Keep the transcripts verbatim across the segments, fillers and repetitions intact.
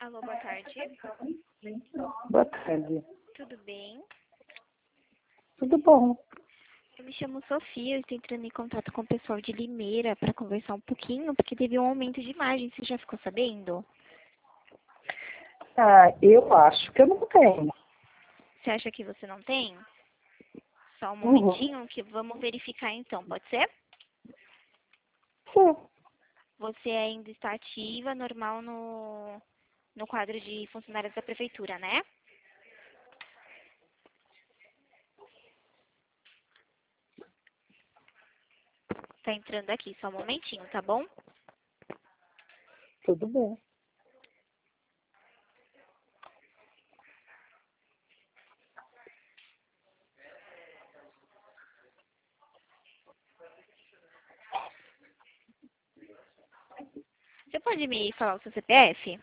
Alô, boa tarde. Boa tarde. Tudo bem? Tudo bom? Eu me chamo Sofia, eu estou entrando em contato com o pessoal de Limeira para conversar um pouquinho, porque teve um aumento de imagem, você já ficou sabendo? Ah, eu acho que eu não tenho. Você acha que você não tem? Só um Uhum. momentinho que vamos verificar então, pode ser? Sim. Você ainda está ativa, normal no, no quadro de funcionários da prefeitura, né? Tá entrando aqui, só um momentinho, tá bom? Tudo bem. Você pode me falar o seu C P F?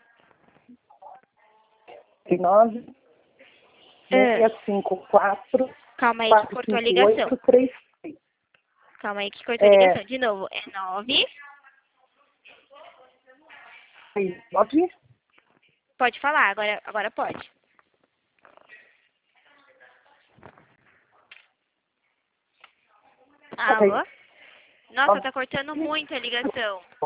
nove Ah, seis cinco quatro calma aí que quatro cortou a cinco ligação. oito três seis. Calma aí que cortou a É, ligação. De novo, é nove. nove? Pode falar, agora, agora pode. Alô? Nossa, tá cortando muito a ligação.